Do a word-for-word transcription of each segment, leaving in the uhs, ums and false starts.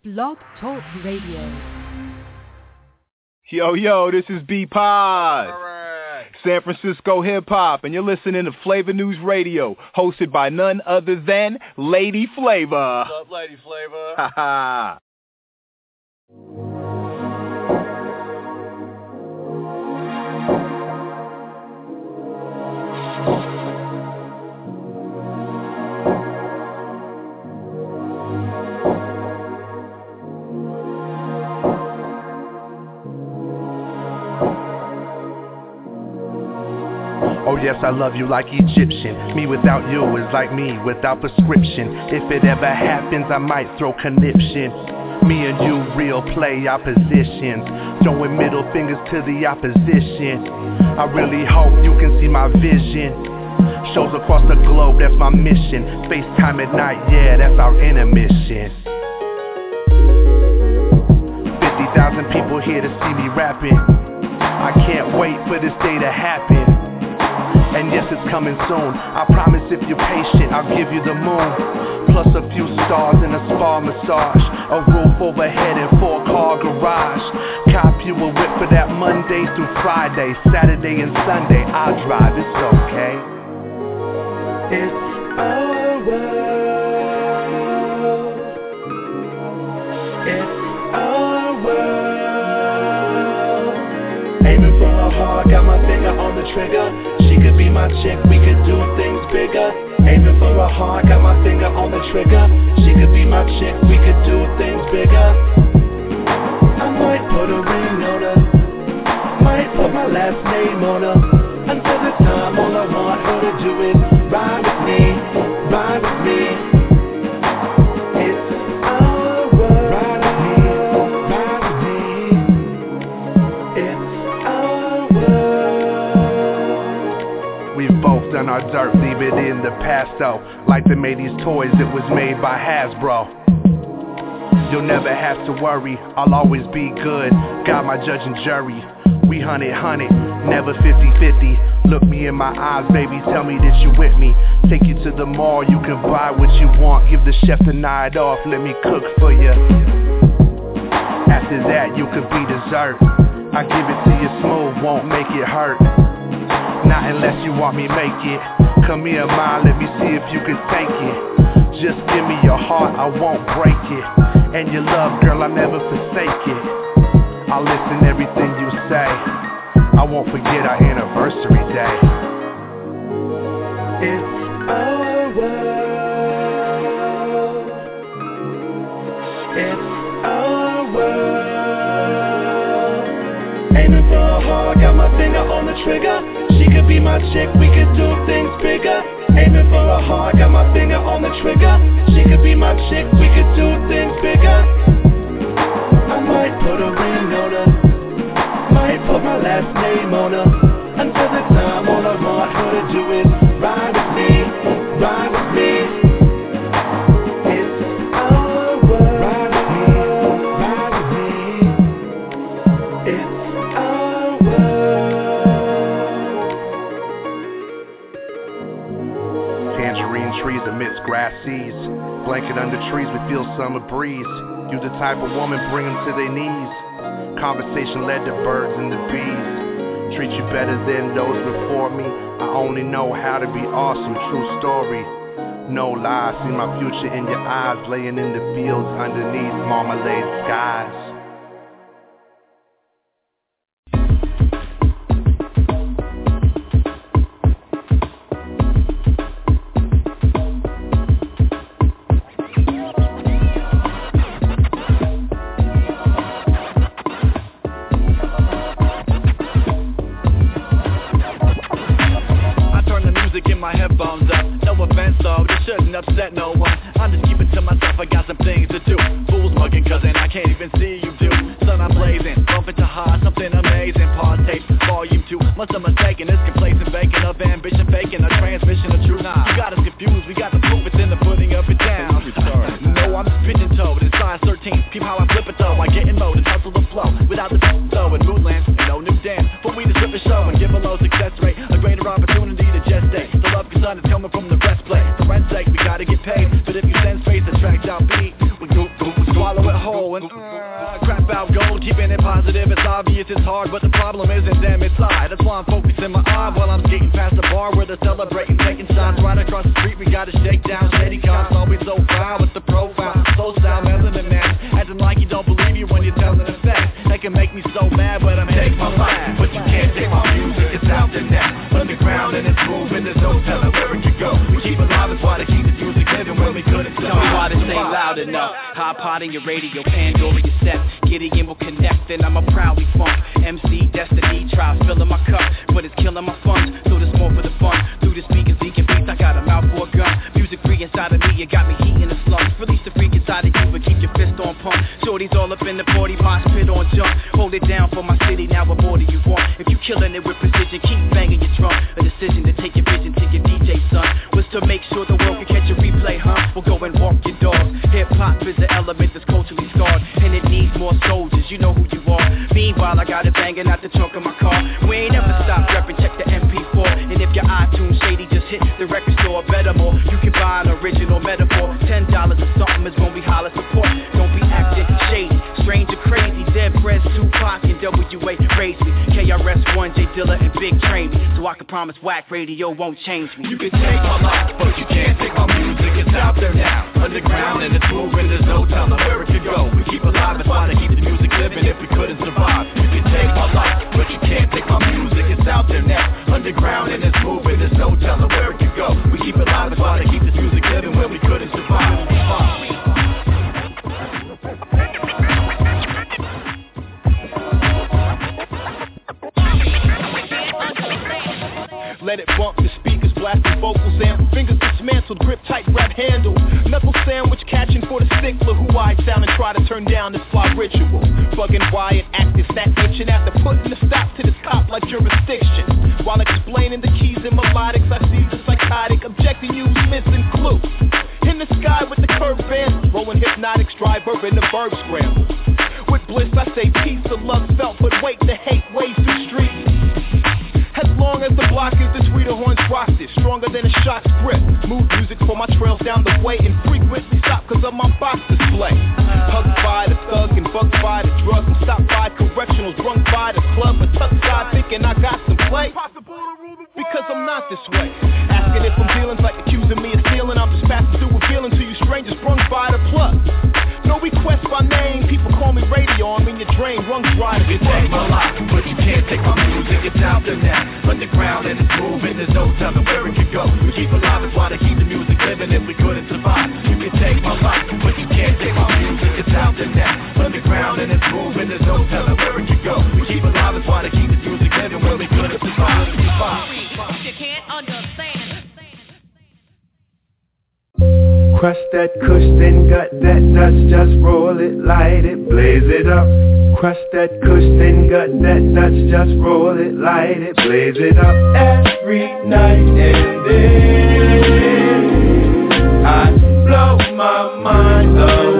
Blog Talk Radio. Yo, yo, this is B-Pod. All right. San Francisco Hip Hop, and you're listening to Flavor News Radio, hosted by none other than Lady Flavor. What's up, Lady Flavor? Ha ha. Oh yes, I love you like Egyptian. Me without you is like me without prescription. If it ever happens, I might throw conniption. Me and you real play oppositions, throwing middle fingers to the opposition. I really hope you can see my vision. Shows across the globe, that's my mission. FaceTime at night, yeah, that's our intermission. fifty thousand people here to see me rapping. I can't wait for this day to happen. And yes, it's coming soon. I promise if you're patient, I'll give you the moon. Plus a few stars and a spa massage, a roof overhead and four-car garage. Cop you a whip for that Monday through Friday, Saturday and Sunday. I'll drive, it's okay. It's our world. It's our world. Aiming for a heart, got my finger on the trigger. She could be my chick, we could do things bigger. Aiming for a heart, got my finger on the trigger. She could be my chick, we could do things bigger. I might put a ring on her, might put my last name on her. Until the time, all I want her to do is ride with me, ride with me. It's our world, ride with me, ride with me. It's our world. We've both done our dirt, leave it in the past though. Like they made these toys, it was made by Hasbro. You'll never have to worry, I'll always be good. Got my judge and jury. We hunted, hunted, never fifty-fifty. Look me in my eyes, baby, tell me that you with me. Take you to the mall, you can buy what you want. Give the chef the night off, let me cook for you. After that, you could be dessert. I give it to you smooth, won't make it hurt. Not unless you want me make it. Come here, ma, let me see if you can take it. Just give me your heart, I won't break it. And your love, girl, I never forsake it. I'll listen everything you say. I won't forget our anniversary day. It's our world. It's our world. Aiming for a heart, got my finger on the trigger. She could be my chick, we could do things bigger. Aiming for a heart, got my finger on the trigger. She could be my chick, we could do things bigger. I might put a ring on her, might put my last name on her. Until the time, all I want her to do is ride with me, ride with me. It's our world, ride with me, ride with me. It's our world. Tangerine trees amidst grass seas, blanket under trees, we feel summer breeze. You the type of woman, bring them to their knees. Conversation led to birds and the bees. Treat you better than those before me. I only know how to be awesome, true story. No lies, see my future in your eyes. Laying in the fields underneath marmalade skies. Upset no one, I'm just keeping to myself, I got some things to do. Fools mugging cousin, I can't even see you do. Son, I'm blazing, bumping to high, something amazing. Partake, volume two, must have mistaken. This complacent bacon of ambition, faking a transmission of truth. Nah, you got us confused, we got the proof, it's in the putting of it down. No, I'm just pigeon toed, it's size thirteen, peep how I flip it though. I get in mode and hustle the flow, without the though. In Moodland, ain't no new dance, for we to strip a show and give a low success rate. A greater opportunity to gestate, the love cause son is coming from the breastplate. For rent's sake, we gotta get paid, but if you sense face the track down beat, we go, go, swallow it whole. going uh, crap out gold, keeping it positive. It's obvious it's hard, but the problem isn't them, it's I. That's why I'm focusing my eye while I'm skating past the bar where they're celebrating, taking shots. Right across the street, we got a shakedown. Steady cops always so proud with the profile. So style, melanin man, acting like you don't believe you when you're telling the facts. That can make me so mad, but I'm take my life, but you can't take my music. It's out there now, underground and it's moving. There's no telling where it could go. We keep it live, that's why they keep the music living when we couldn't. Tell me why this ain't loud enough. High pot in your radio, Pandora your set. Gideon will connect, and I'm a proudly funk. M C Destiny tries filling my cup, but it's killing my funds. So there's more for the fun. Through the speakers, leaking beats, I got a mouth for a gun. Music free inside of me, you got me heating the slums. Release the freak inside of you, but keep your fist on pump. Shorty's all up in the party, mosh pit on jump. Hold it down for my city, now what more do you want? If you killing it with precision, keep banging your drum. A decision to take your vision to your D J son was to make sure the world can catch a replay, huh? We'll go and walk your dogs. Hip-hop is an element that's culturally scarred, and it needs more soldiers, you know who you are. Meanwhile, I got it banging out the trunk of my car. We ain't ever stop reppin', check the M P four. And if your iTunes shady, just hit the record store. Better more, you can buy an original metaphor. Ten dollars or something is when we holler support. Don't be acting shady, strange or crazy. Dead Prez, Tupac, and W A raised me. K R S One, J Dilla, and Big train me. So I can promise whack radio won't change me. You can take my life, but you can't take my music. It's out there now, underground and it's moving. There's no telling where it could go. We keep alive, that's why they keep the music living. If we couldn't survive, you can take my life, but you can't take my music. It's out there now, underground and it's moving. There's no telling where it could go. We keep it alive, that's why they keep this music living. When we couldn't survive. Let it bump, the speakers blasting vocals and fingers dismantled, grip tight, rap handle. Knuckle sandwich catching for the stickler who I sound and try to turn down this fly ritual. Bugging Wyatt, active, that itching after putting the stop to this cop like jurisdiction. While explaining the keys and melodics, I see the psychotic objecting you missing clue. In the sky with the curved band, rolling hypnotics, drive urban the verb scramble. With bliss I say peace of love felt, but wait, the hate waves through streets. As long as the block is the tweeter horns rock this, stronger than a shot's grip. Move music for my trails down the way and frequently stop cause of my box display. Hugged by the thug and bugged by the drug and stopped by correctionals, drunk by the club, but tucked side thinking I got some play. Because I'm not this way. Asking if I'm feelings like accusing me of stealing, I'm just passing through revealing to you strangers brung by the plug. No request by name, people call me radio, I'm in your drain, rungs dry. You can take my life, but you can't take my music. It's out there now, underground and it's moving. There's no telling where it could go. We keep alive, that's why they keep the music living. If we couldn't survive, you can take my life, but you can't take my music. It's out there now, underground and it's moving. There's no telling where it could go. We keep alive, that's why they keep the music living. When we couldn't survive, you can't understand. Crush that kush, then gut that Dutch, just roll it, light it, blaze it up. Crush that kush, then gut that Dutch, just roll it, light it, blaze it up. Every night and day, I blow my mind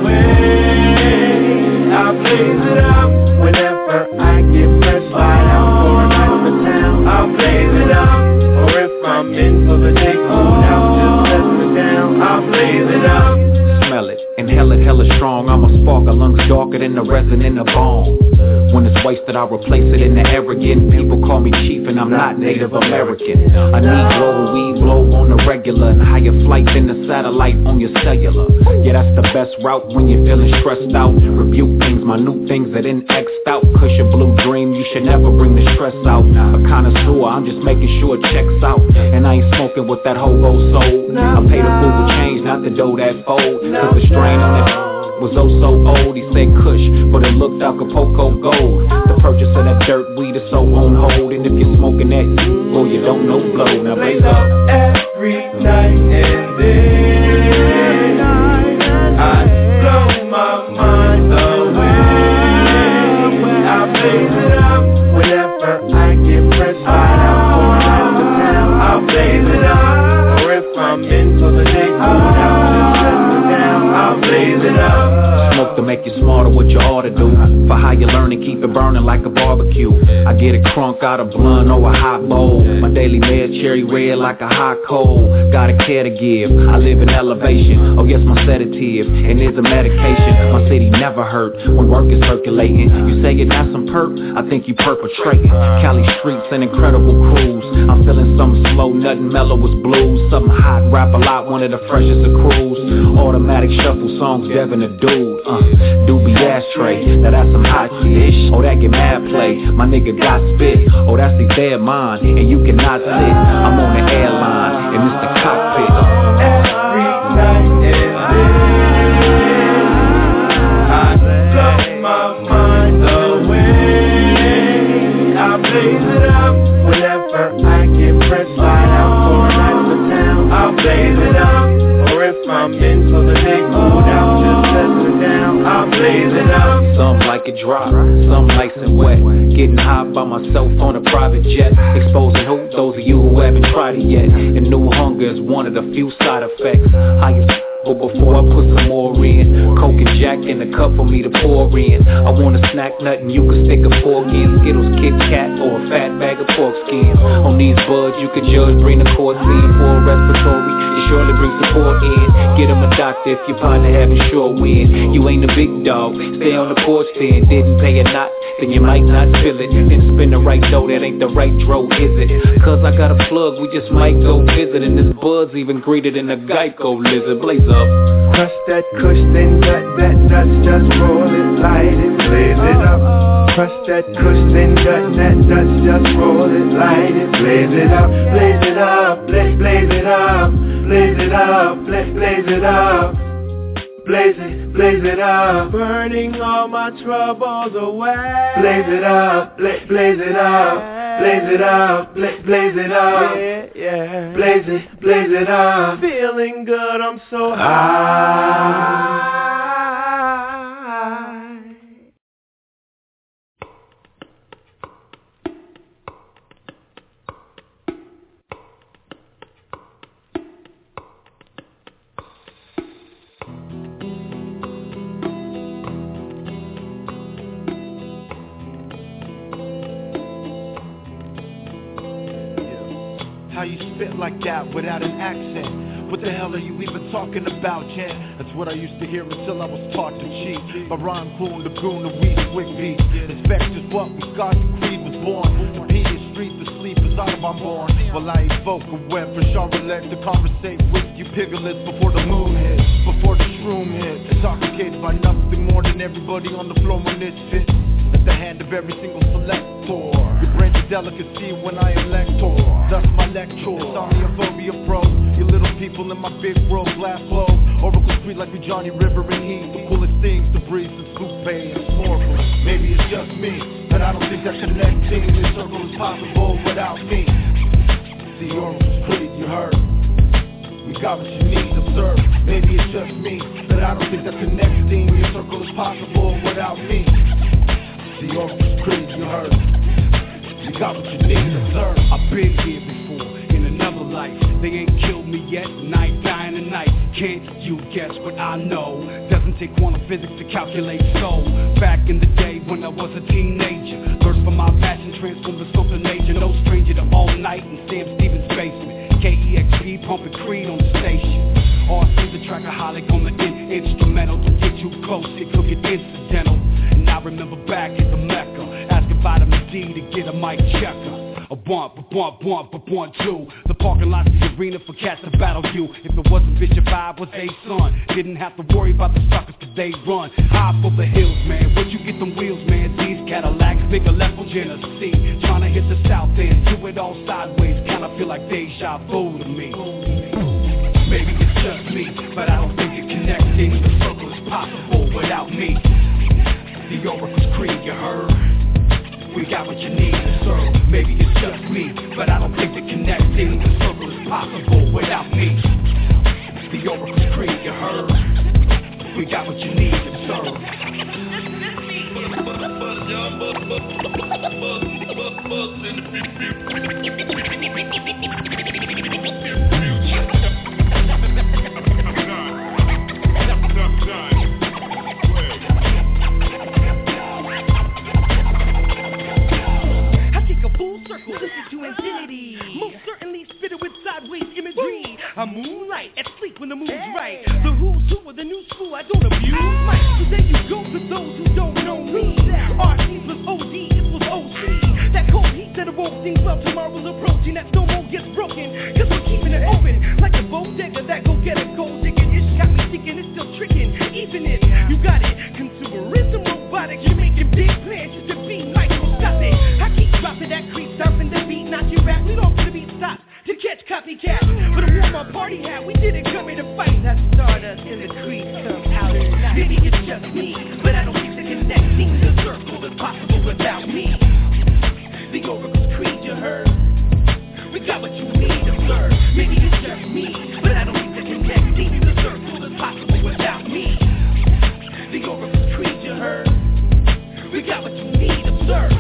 away. I blaze it up whenever I get fresh light out going out of town. I blaze it up, or if I'm in for the day, cool out, just let me down. I blaze it up. Smell it, inhale it hella strong. I'm a spark, a lungs darker than the resin in the bone. When it's wasted, I replace it in the air again. People call me chief and I'm not Native American. I need blow, we blow on the regular, and higher flight than the satellite on your cellular. Yeah, that's the best route when you're feeling stressed out. Rebuke things, minute things that ain't X'd out. Cushion your blue dream, you should never bring the stress out. A connoisseur, I'm just making sure it checks out. And I ain't smoking with that hobo soul. I pay the fool with change, not the dough that fold. Cause the strain on it was oh so old. He said kush, but it looked Acapulco gold. The purchase of that dirt weed is so on hold. And if you're smoking that, oh, you don't know blow. Now blaze up. Every night and day, I blow my mind away. I blaze it up whenever I get fresh light out going out of town. I blaze it up, or if I'm in for the day, cool out, just let me down. I blaze it up. to make you smarter what you ought to do. For how you learn and keep it burning like a barbecue. I get it crunk out of blunt or a hot bowl. My daily med cherry red like a hot coal. Got a care to give, I live in elevation. Oh yes, my sedative, and it's a medication. My city never hurt when work is circulating. You say you're not some perp, I think you perpetrating. Cali streets, an incredible cruise. I'm feeling something slow, nothing mellow as blues. Something hot, rap a lot, one of the freshest of crews. Automatic shuffle songs, Devin the dude. Uh, Doobie ashtray, now that's some hot shit. Oh, that get mad play, my nigga got spit. Oh, that's the dead mind, and you cannot sit. I'm on the airline, and it's the cockpit. Every night and day, I blow my mind away. I blaze it up whenever I get pressed. Slide out for a night in the town. I blaze it up. Or if I'm in for the day, cold out, just settling down. I blaze it up. Some like it dry, some nice and wet. Getting high by myself on a private jet. Exposing who? Those of you who haven't tried it yet. And new hunger is one of the few side effects. High as but before I put some more in, Coke and Jack in the cup for me to pour in. I want a snack nut and you can stick a fork in. Skittles, Kit Kat, or a fat bag of pork skins. On these buds you can judge, bring the court scene for a respiratory. It surely brings support in. Get him a doctor if your partner having short wind. You ain't a big dog, stay on the porch then. Didn't pay a knot, then you might not feel it. Then spin the right dough, that ain't the right dro, is it? Cause I got a plug, we just might go visit. And this bud's even greener than a Geico lizard. Blaze up. Crush that kush, then gut that nuts, just roll it, light it, blaze it up. Crush that kush, then gut that nuts, just roll it, light it, blaze it up, blaze it up, blaze, blaze it up, blaze it up, blaze, blaze it up, blaze it, blaze it up, burning all my troubles away. Blaze it up, blaze, blaze it up. Blaze it up, blaze, blaze it up, yeah, yeah. Blaze it, blaze it up. Feeling good, I'm so high. How you spit like that without an accent? What the hell are you even talking about, Jen? That's what I used to hear until I was taught to cheat. By Ron Coon, the goon, the weed, quick beat. Respect is what we got, the creed was born. The P is street, the sleep is out of my born. While I evoke a web for Charlotte to conversate with you piglets before the moon hits, before the shroom hit. Intoxicated by nothing more than everybody on the floor when this fits. At the hand of every single selector. Your brain's a delicacy when I am lector. That's my lecture. Somniophobia pro. You little people in my big world glass globe. Oracle street like we Johnny River and Heat. The coolest things to breathe since Lupe and snorkel. Maybe it's just me, but I don't think that connecting this circle is possible without me. The Oracle street, you heard. We got what you need, observe. Maybe it's just me, but I don't think that connecting your circle is possible without me. The Oracle street, you heard. You got what you need, observe. I've been here before, in another life. They ain't killed me yet, and I ain't dying tonight. Can't you guess what I know? Doesn't take quantum physics to calculate soul. Back in the day when I was a teenager, thirst for my passion transformed the scope of nature. No stranger to all night in Sam Stevens' basement. K E X P pumping Creed on the station. R C the trackaholic on the in instrumental. To get too close, it could get incidental. And I remember back at the Mecca, asking vitamin D to get a mic checker. A bump, a bump, bump, a bump, two. The parking lot's the arena for cats to battle you. If it wasn't Bishop I was a son. Didn't have to worry about the suckers cause they run. High for the hills, man. Where'd you get them wheels, man? These Cadillacs, bigger left for Genesee. Trying to hit the south end, do it all sideways. Kinda feel like deja vu to me. Maybe it's just me, but I don't think it connecting. The circle is possible without me. The Oracle's creed, you heard? We got what you need to serve. Maybe it's just me, but I don't think that connecting the circle is possible without me. The Oracle's creed, you heard? We got what you need to serve. when the mood's right. The who's who of the new school, I don't abuse Mike. So then you go to those who don't know me. R C plus O D, this was O C. That cold heat said it won't seem well, tomorrow's approaching. That no more gets broken, cause we're keeping it open. Like a bodega that go get a gold digger. It's got me thinking it's still tricking. Even if you got it, consumerism, robotics, you're making big plans, you could be microscopic. I keep dropping that creep stuff in the beat, not your rap, we don't for the beat stop to catch copycats. But a warm up party hat, we didn't come here to fight. That stardust in the crease come out at night. Maybe it's just me, but I don't think the connecting the circle is possible without me. The Oracle's creed, you heard? We got what you need to serve. Maybe it's just me, but I don't think the connecting the circle is possible without me. The Oracle's creed, you heard? We got what you need to serve.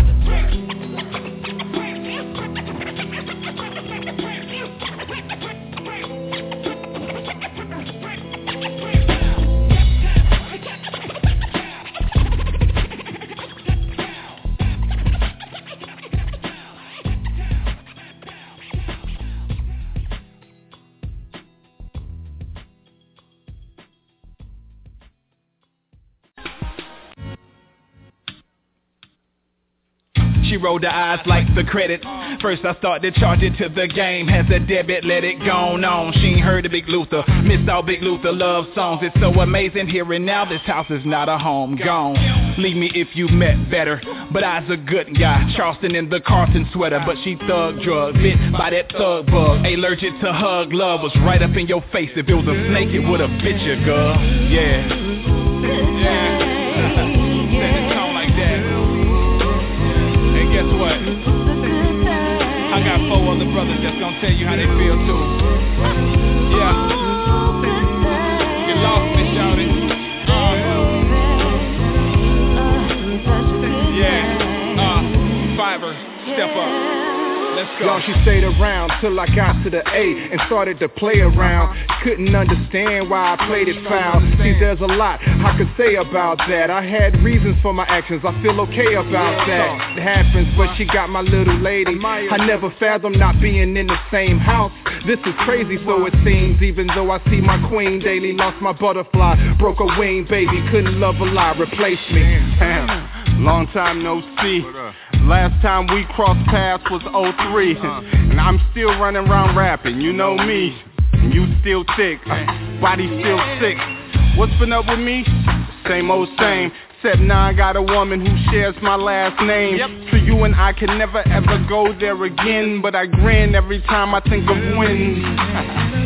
She rolled her eyes like the credit. First I started charging to the game. Has a debit, let it go on. She ain't heard of Big Luther, missed all Big Luther love songs. It's so amazing here and now, this house is not a home. Gone. Leave me if you met better, but I's a good guy. Charleston in the Carlton sweater, but she thug drug, bit by that thug bug. Allergic to hug, love was right up in your face. If it was a snake, it would've bit you, girl. Yeah. Yeah. Set the tone like that. Guess what? I got four other brothers that's gonna tell you how they feel too. Yeah. You lost me, shawty. Uh. Yeah. Uh. Fiverr, step up. Let's go. Y'all, she stayed around till I got to the A and started to play around. Couldn't understand why I played it foul. See, there's a lot I could say about that. I had reasons for my actions, I feel okay about that. It happens, but she got my little lady. I never fathomed not being in the same house. This is crazy, so it seems. Even though I see my queen daily, lost my butterfly, broke a wing, baby, couldn't love a lie, replace me. Damn, long time no see. Last time we crossed paths was oh three, and I'm still running around rapping, you know me. And you still thick, uh, body still sick. What's been up with me? Same old same. Except now I got a woman who shares my last name. Yep. So you and I can never ever go there again, but I grin every time I think of when.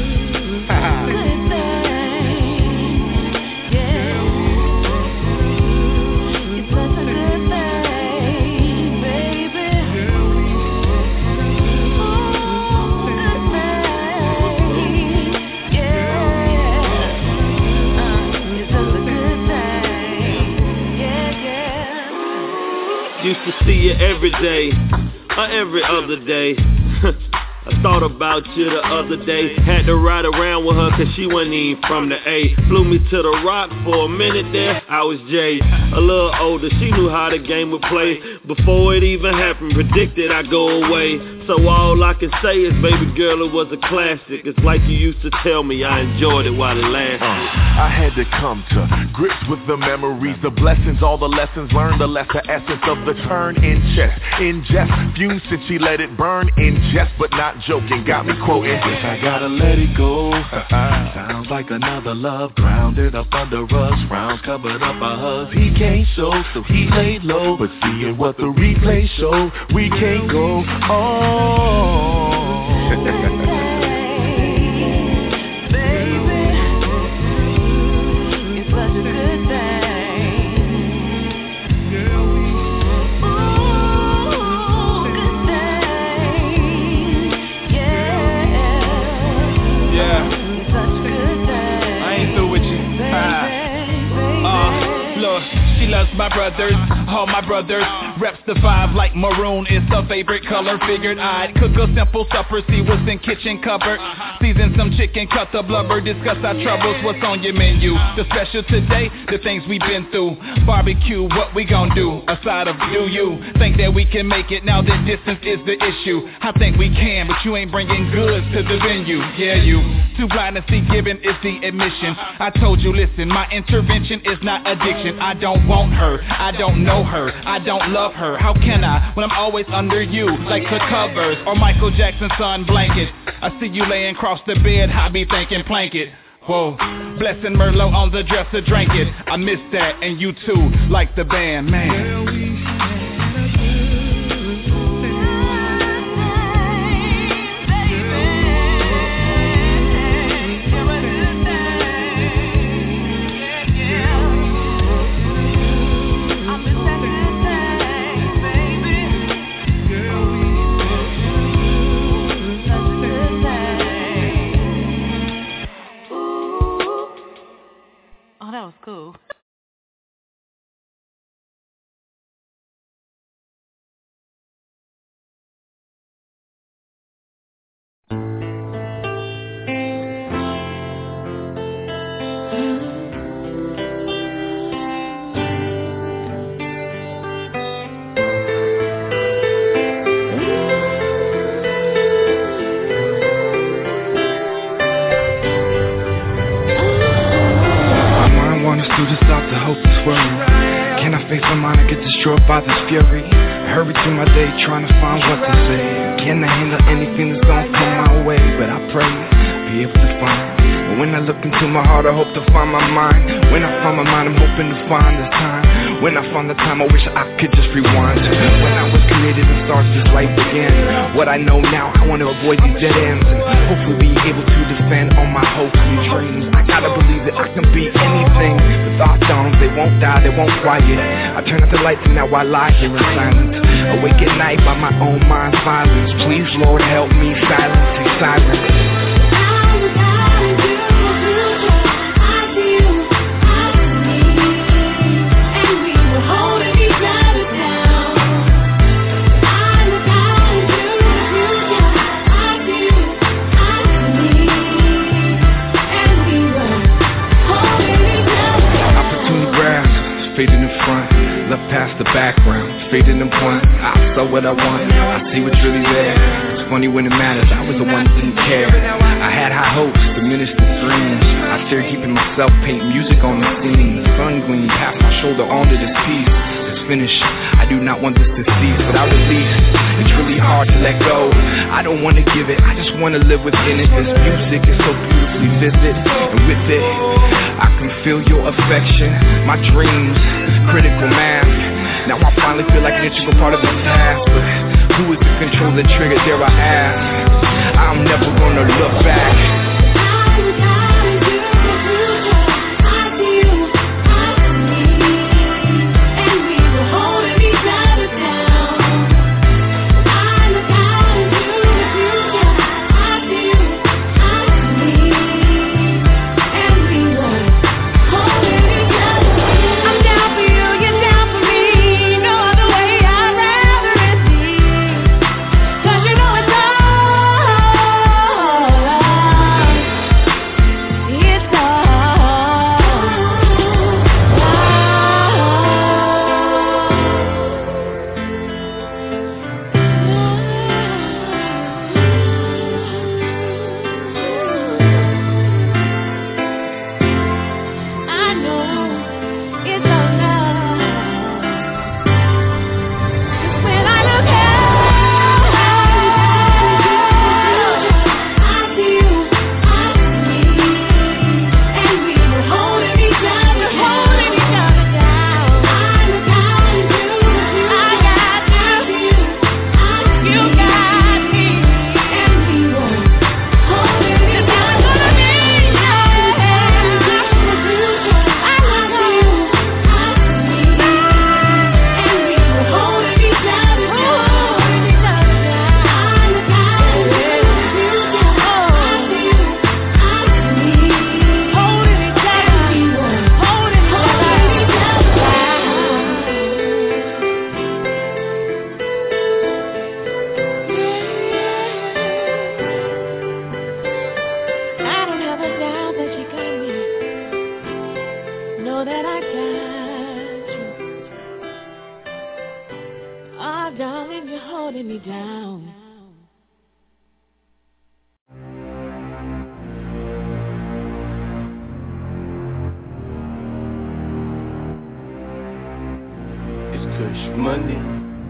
Used to see you every day, or every other day. I thought about you the other day. Had to ride around with her cause she wasn't even from the A. Flew me to the Rock for a minute there, I was Jay. A little older, she knew how the game would play. Before it even happened, predicted I'd go away. So all I can say is, baby girl, it was a classic. It's like you used to tell me, I enjoyed it while it lasted. uh, I had to come to grips with the memories, the blessings, all the lessons learned, the lesser essence of the turn in chest. In jest, fumes since she let it burn in jest, but not joking, got me quoting. Guess I gotta let it go. Sounds like another love, grounded up under us, rounds covered up by hugs. He can't show, so he laid low, but seeing what the replay show, we can't go on. Loves my brothers, all my brothers. Reps the five like maroon is the favorite color. Figured I'd cook a simple supper, see what's in kitchen cupboard. Season some chicken, cut the blubber, discuss our troubles, what's on your menu. The special today, the things we've been through. Barbecue, what we gon' do? A side of do you think that we can make it now that distance is the issue? I think we can, but you ain't bringing goods to the venue. Yeah, you too blind to see, giving is the admission. I told you, listen, my intervention is not addiction. I don't want her, I don't know her, I don't love her. How can I when I'm always under you, like the covers or Michael Jackson's sun blanket? I see you laying across the bed, I be thinking plank it. Whoa, blessing Merlot on the dresser, drank it. I miss that, and you too, like the band, man. That was cool. By this fury, hurry through my day trying to find what to say. Can I handle anything that's gonna come my way? But I pray be able to find. But when I look into my heart, I hope to find my mind. When I find my mind, I'm hoping to find this time. When I find the time, I wish I could just rewind. When I was created and start this life again. What I know now, I want to avoid these dead ends and hopefully be able to defend all my hopes and dreams. I gotta believe that I can be anything. The thought dawns, they won't die, they won't quiet. I turn out the lights and now I lie here in silence. Awake at night by my own mind's violence. Please, Lord, help me silence these sirens. Fading in front, left past the background, fading in front. I saw what I want, I see what's really there. It's funny when it matters, I was the one that didn't care. I had high hopes, diminished the dreams. I started keeping myself, paint music on the scene. The sun gleam past my shoulder onto this piece. It's finished, I do not want this to cease. Without release, it's really hard to let go. I don't want to give it, I just want to live within it. This music is so beautifully vivid, and with it I can feel your affection, my dreams, critical mass. Now I finally feel like an integral part of the task. But who is the control that triggered, dare I ask? I'm never gonna look back. darling, you're holding me down. It's Kush Money,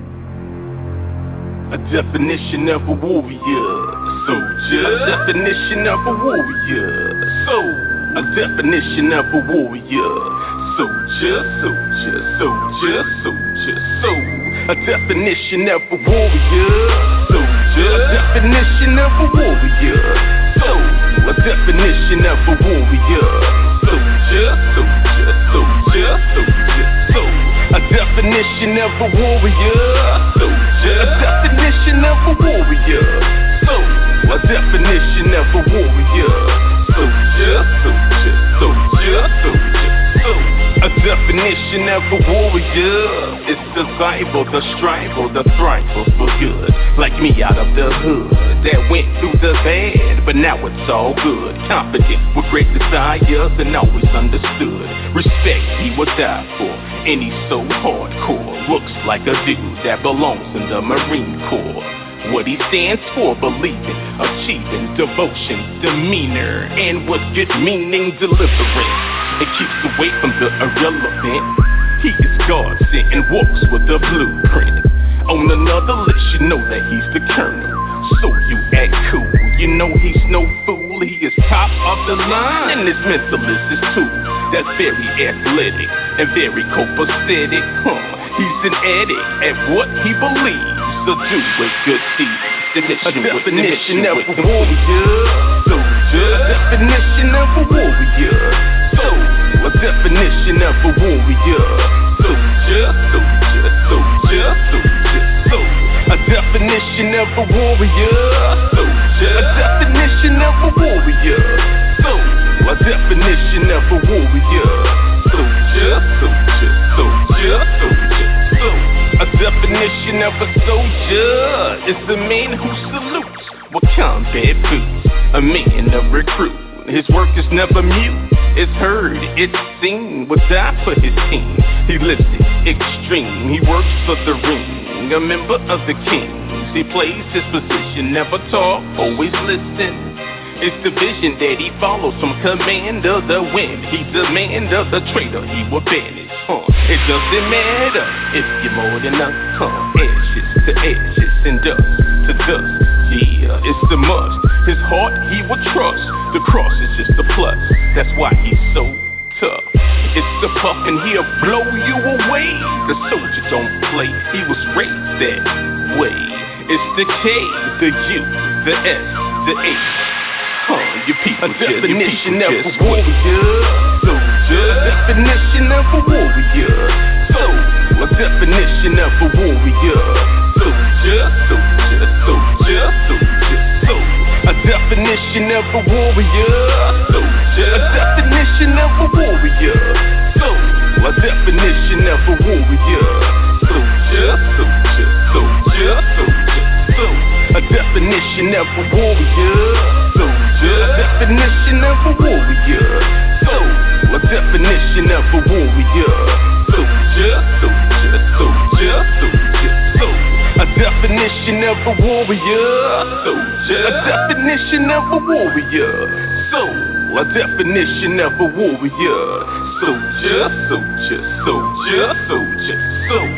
a definition of a warrior. Soldier, a definition of a warrior. Soul, a definition of a warrior. Soldier, soldier, soldier, soldier, soul, a definition of a warrior. Soldier, a definition of a warrior. Soul, a definition of a warrior. Soldier, soldier, soldier, soldier, soul, a definition of a warrior. Soldier, a definition of a warrior. Soul, a definition of a warrior. Soldier, soldier, soldier, soldier, soul, a definition of a warrior. It's the survival, the strival, the thrival for good. Like me out of the hood that went through the bad, but now it's all good. Confident with great desires and always understood. Respect he would die for, and he's so hardcore. Looks like a dude that belongs in the Marine Corps. What he stands for, believing, achieving, devotion, demeanor, and what good meaning, deliverance. It keeps away from the irrelevant. He is God sent and walks with a blueprint. On another list, you know that he's the colonel. So you act cool, you know he's no fool. He is top of the line, and his mentalist is too. That's very athletic and very copacetic. Huh? He's an addict at what he believes. So do with good deeds. A definition of a warrior. Soldier, a definition of a warrior. Soul, a definition of a warrior. Soldier, soldier, soldier, soldier, soul, a definition of a warrior. Soldier, a definition of a warrior. Soul, a definition of a warrior. Soldier, soldier, soldier, soldier, soul, a definition of a soldier. It's a man who salutes with combat boots. A man of recruit. His work is never mute. It's heard, it's seen, would die for his team. He lives it extreme, he works for the ring. A member of the kings, he plays his position. Never talk, always listen. It's the vision that he follows from command of the wind. He's the man of the traitor, he will banish, huh? It doesn't matter if you're more than us, huh? Ashes to ashes and dust to dust. Yeah, it's the must. His heart he will trust. The cross is just a plus. That's why he's so tough. It's the puff and he'll blow you away. The soldier don't play. He was raised that way. It's the K, the U, the S, the H. Huh, your people, a definition of a warrior. Soldier, a definition of a warrior. Soul, a definition of a warrior. Soldier, soldier, soldier, soldier, soul, a definition of a warrior. Soldier, a definition of a warrior. Soul, a definition of a warrior. Soldier, soldier, soldier, soldier, soul, a definition of a warrior. Soldier, a definition of a warrior. Soul, a definition of a warrior. Soldier, soldier, soldier, soldier, soul, a definition of a warrior. Soldier, a definition of a warrior. Soul, a definition of a warrior. Soldier, soldier, soldier, soldier, soul.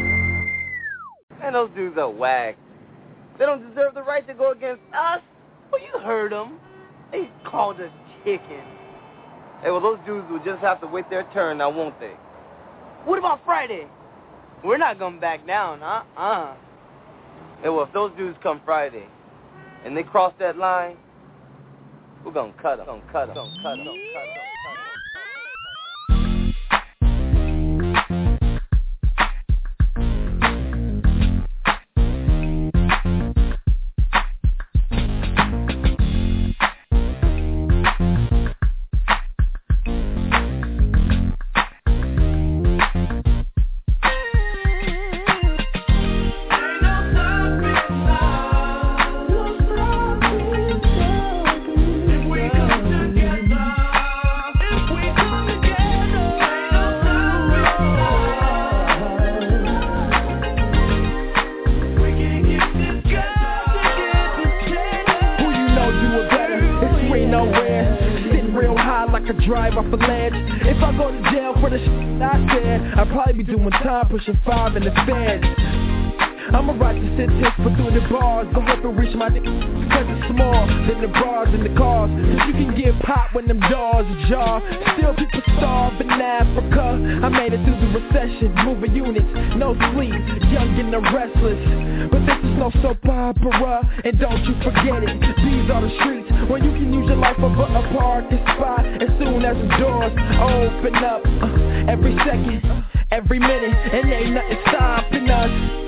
Man, those dudes are whack. They don't deserve the right to go against us. Well, you heard them. They called us chickens. Hey, well, those dudes will just have to wait their turn now, won't they? What about Friday? We're not going back down, huh? Uh-huh. Hey, well, if those dudes come Friday and they cross that line, we're going to cut them. We're going to cut them. We're going to cut them. We're going to cut them. could drive off a ledge. If I go to jail for the shit I said, I'd probably be doing time pushing five in the feds. I'ma write the sentence for through the bars, but hope it reach my dick, cause it's small than the bars and the cars. Cause you can get popped when them doors ajar. Still people starve in Africa. I made it through the recession, moving units, no sleep, young and the restless. But this is no soap opera, and don't you forget it. These are the streets where you can use your life over a parking spot. As soon as the doors open up, uh, every second, every minute, and ain't nothing stopping us.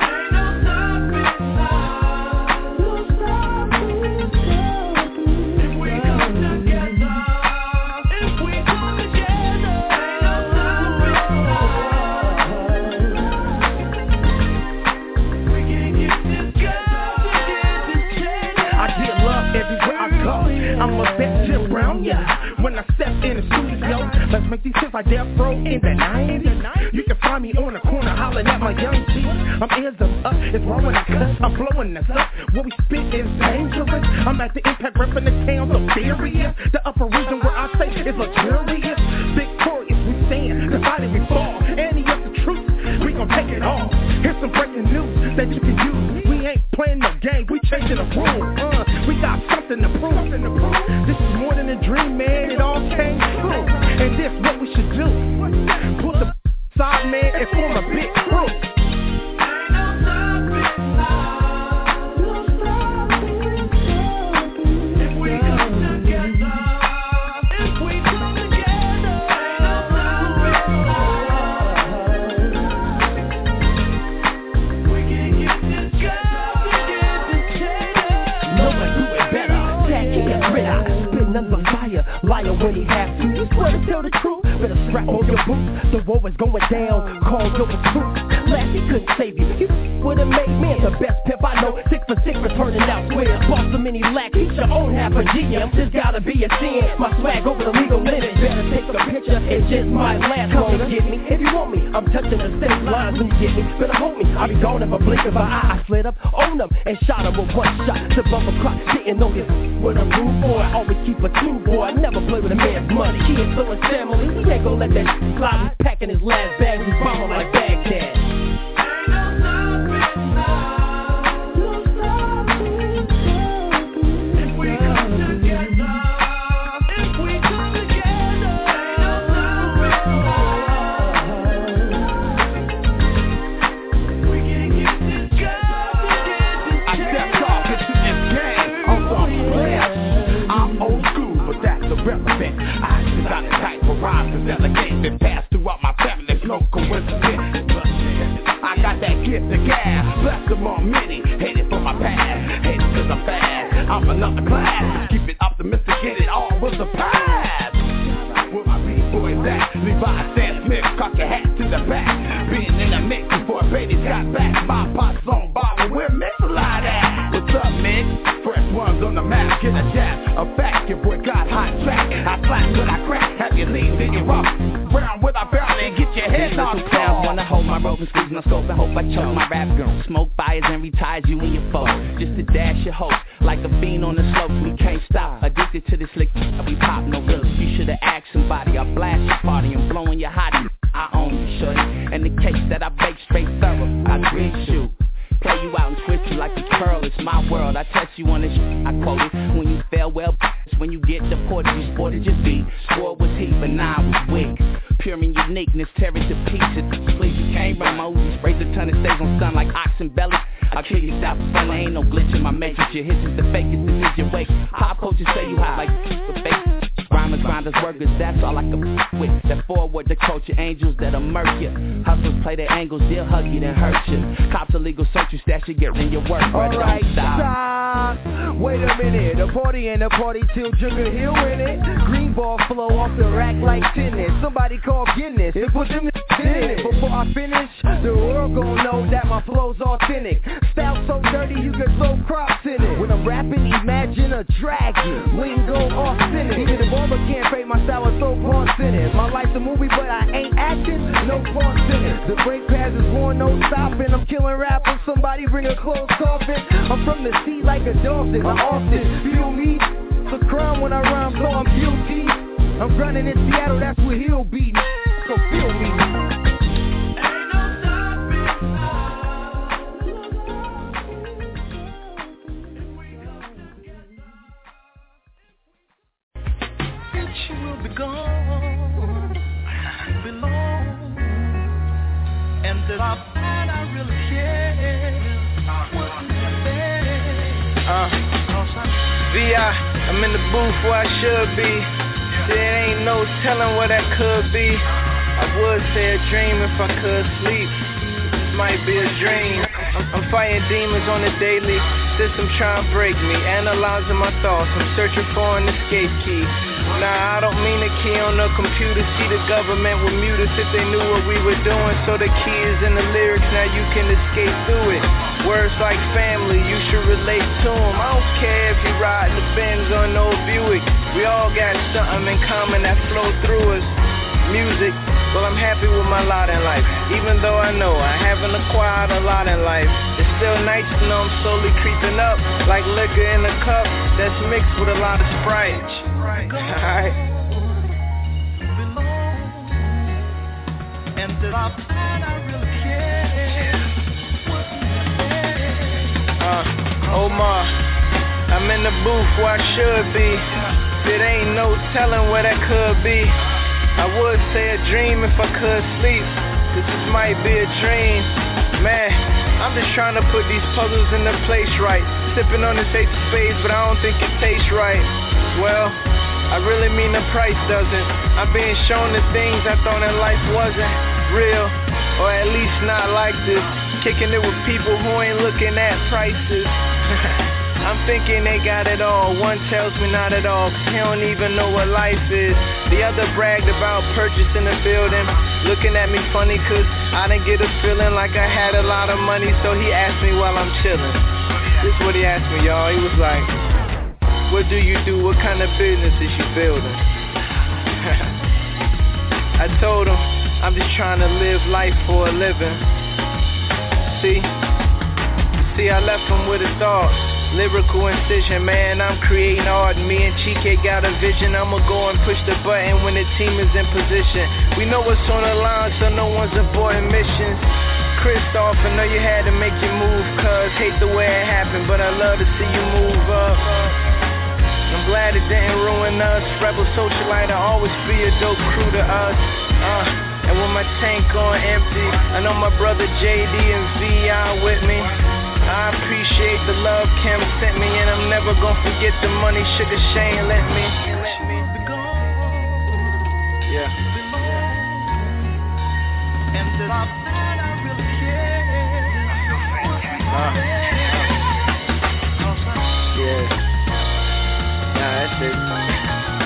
I'm a best Jim Brown, yeah. When I step in the studio, let's make these hits like Death Row in the nineties. You can find me on the corner hollering at my young teeth. I'm ears up, it's wrong when I cuss, I'm blowing this up. What we spit is dangerous. I'm at the impact repping the town so serious. The upper region where I say is luxurious. Victorious, we stand, divided we fall. Any of the truth, we gon' take it all. Here's some breaking news that you can use. We ain't playing no game, we changing the rules. Uh, we got something to prove. Something to prove. This is more than a dream, man. It all came true. And this what we should do. Pull the side, man, and form a big crew. Liar when he has to. You swear to tell the truth. Better strap on your boots. The war is going down. Call your troops. Lassie couldn't save you. You would've made me the best pimp I know. Six for six for turning out square. Boss so many lack. Each your own half a G M. This gotta be a sin. My swag over the legal limit. Better take a picture. It just might last. Come to get me if you want me. I'm touching the state lines when you get me. Better hold me. I'll be gone if I blink of an eye. I slid up on them and shot them with one shot. To bump a crop. Didn't know this. What a rude boy. I always keep a true boy. I never play with a man's money. Kids so his family. He ain't gon' let that shit slide. He's packing his last bag. He's bombing like Baghdad. Relevant. I just got the type of rhymes and delegates and pass throughout my family. There's no coincidence. I got that gift of gas. Bless them on many. Hate it for my past. Hate it cause I'm fast. I'm another class. Keep it optimistic. Get it all with the past. Where my B-boys at? Levi, Sam Smith. Cock your hat to the back. Being in the mix before babies got back. My pops on Bobby. Where Mix-a-Lot at? What's up, Mix? Fresh ones on the map. Get a jab. A fact. Your boy got hot track. I flash when I crack. Have your lean, then you rock. Brown with I barrel and get your head knocked off. Wanna hold my rope and squeeze my scope and hope I choke my rap girl. Smoke fires and retires you and your foes. Just to dash your hopes. Like a fiend on the slopes, we can't stop. Addicted to this lick, we pop no good. You should've asked somebody. I blast your party and blowing your hottie. I own you, shorty. And the case that I bake straight thorough, I grease you. Play you out and twist you like a curl. It's my world. I test you on this shit. I quote it. When you fail well, when you get deported, you sported your beat. Swore was heat, but now I was weak. Pure and uniqueness, tear it to pieces. Please, you can't run Moses. Raise a ton of stays on sun like oxen belly. I'll kill you stop for fun. There ain't no glitch in my matrix. Your hits is the fakest. This is your wake. Pop coaches say you hot like the fake. Rhymers, grinders, workers, that's all I can f- with. That forward, the culture, angels that'll murk you. Hustlers play their angles, they'll hug you, then hurt you. Cops illegal search you, stash you, get in your work. Alright, stop. Wait a minute, the party and the party till Jigger Hill in it. Green ball flow off the rack like tennis. Somebody call Guinness and put them in it. Before I finish, the world gon' know that my flow's authentic. Style so dirty you can throw crops in it. When I'm rapping, imagine a dragon. Lingo off cynic. Even the barber can't fade my style and throw parts in it. My life's a movie, but I ain't acting. No parts in it. The brake pads is born, no stopping. I'm killing rappers. Somebody bring a close coffin. I'm from the sea like a dolphin. I often feel me. It's a crime when I rhyme, so I'm guilty. I'm grinding in Seattle, that's where he'll be. So feel me. She will be gone, belong, and that I find I really care. Uh, V I, I'm in the booth where I should be. There ain't no telling what that could be. I would say a dream if I could sleep. This might be a dream. I'm, I'm fighting demons on the daily. System trying to break me, analyzing my thoughts. I'm searching for an escape key. Nah, I don't mean the key on the computer. See, the government would mute us if they knew what we were doing. So the key is in the lyrics, now you can escape through it. Words like family, you should relate to them. I don't care if you ride the Benz or no Buick. We all got something in common that flow through us. Music, well, I'm happy with my lot in life. Even though I know I haven't acquired a lot in life, it's still nice to know I'm slowly creeping up, like liquor in a cup that's mixed with a lot of Sprite. Alright. And that I find I really care. Uh, Omar, I'm in the booth where I should be. It ain't no telling where that could be. I would say a dream if I could sleep. This just might be a dream. Man, I'm just trying to put these puzzles in their place right. Sipping on this ace of spades, but I don't think it tastes right. Well, I really mean the price doesn't. I'm being shown the things I thought in life wasn't real, or at least not like this. Kicking it with people who ain't looking at prices. I'm thinking they got it all. One tells me not at all, cause he don't even know what life is. The other bragged about purchasing a building, looking at me funny cause I didn't get a feeling like I had a lot of money. So he asked me while I'm chilling. This is what he asked me, y'all. He was like, what do you do? What kind of business is you building? I told him, I'm just trying to live life for a living. See, see I left him with a thought. Lyrical incision, man, I'm creating art. Me and Chike got a vision. I'ma go and push the button when the team is in position. We know what's on the line, so no one's aborting missions. Christoph, I know you had to make your move, cuz hate the way it happened, but I love to see you move up. I'm glad it didn't ruin us. Rebel socialite, I'll always be a dope crew to us. Uh, and with my tank on empty, I know my brother J D and V I with me. I appreciate the love Kim sent me, and I'm never gonna forget the money Sugar Shane lent me. Yeah. And that I find I really care. Uh, yeah. Nah, that's it.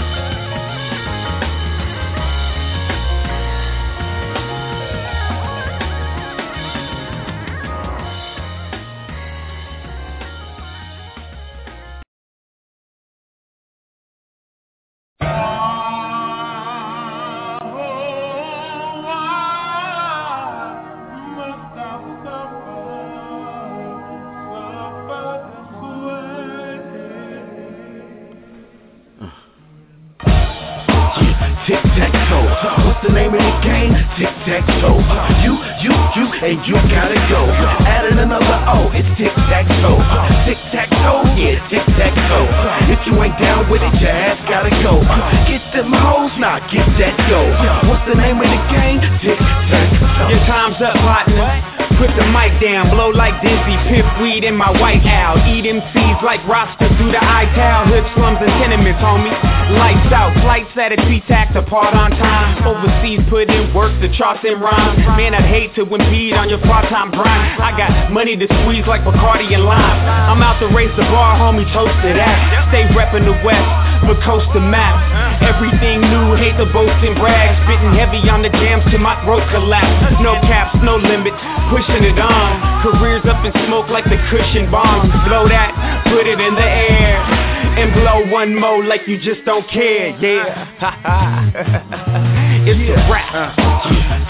Tic-tac-toe, what's the name of the game? Tic-tac-toe, you, you, you, and you gotta go. Adding another O, it's tic-tac-toe. Tic-tac-toe, yeah, tic-tac-toe. If you ain't down with it, your ass gotta go. Get them hoes, nah, get that dough. What's the name of the game? Tic-tac-toe. Your time's up, partner. Put the mic down, blow like dizzy, piff weed in my white owl. Eat M Cs like roster through the iTown. Hood slums and tenements, homie. Lights out, flights at a T-tax, apart on time. Overseas, put in work, the charts and rhymes. Man, I'd hate to impede on your part-time grind. I got money to squeeze like Bacardi and lime. I'm out to race the bar, homie, toast to that. Stay reppin' the West, but coast to map. Everything new, hate the boast and brag. Spitting heavy on the jams till my throat collapse. No caps, no limit, pushing it on. Careers up in smoke like the cushion bombs. Blow that, put it in the air, and blow one more like you just don't care. Yeah, it's a rap.